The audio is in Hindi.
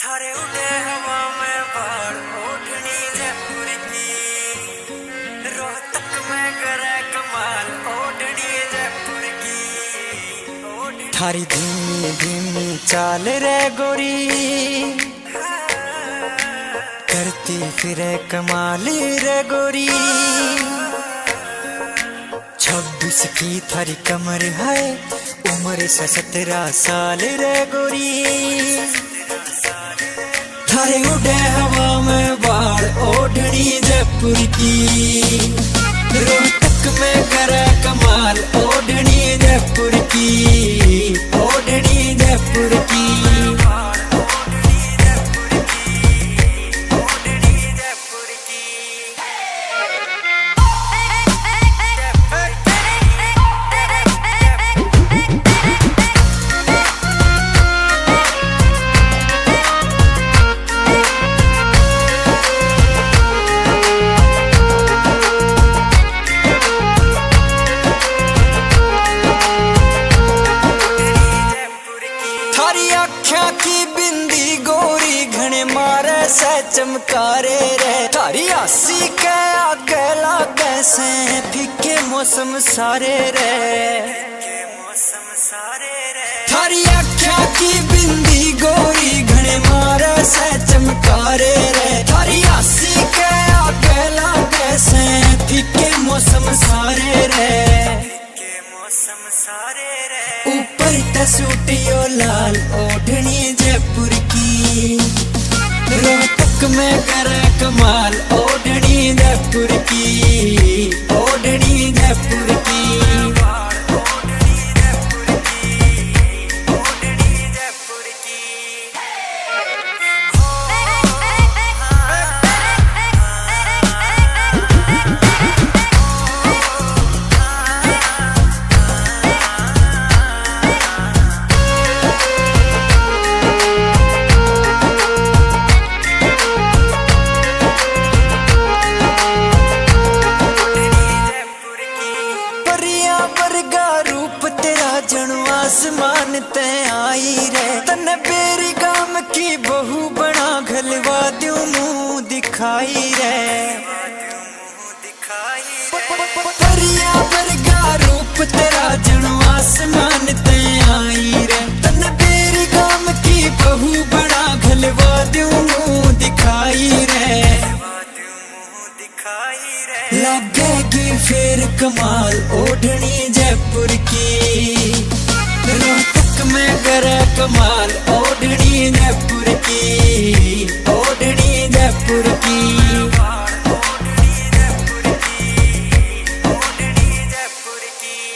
थारे उड़े हवा में बाढ़ ओढ़नी जयपुर की, रोहतक में करे कमाल ओढ़नी जयपुर की। थारी धीमी धीमी चाल रे गोरी, करती फिरे कमाल रे गोरी। 26 की थारी कमर है, उम्र से 17 साल रे गोरी। थारे उड़े हवा में बाढ़ ओढ़नी जयपुर की, रोहतक में करे कमाल ओढ़नी जयपुर की, ओढ़नी जयपुर की। की बिंदी गोरी घने मारे से चमकारे रे, थारी आसी के आगे लागे से फीके मौसम सारे रे, थारी आँखों की बिंदी गोरी घने मारे से चमकारे रे, थारी आसी के आगे लागे से फीके मौसम सारे रे, ऊपर तसूटियो लाल ओढ़नी जयपुर की, रोहतक में करे कमाल ओढ़नी जयपुर की, ओढ़नी जयपुर की। आसमान ते आई रे, तने बेरी गाम की बहू बना घलवा दूं मुंह दिखाई रे, परिया वर्गा रूप तेरा जनू आसमान ते आई रे, तने बेरी गाम की बहू बना घलवा दूं मुंह दिखाई रे, लगेगी फिर कमाल ओढ़नी जयपुर की, रोहतक में करे कमाल ओढ़नी जयपुर की, ओढ़नी जयपुर की। ओढ़नी जयपुर की, ओढ़नी जयपुर की।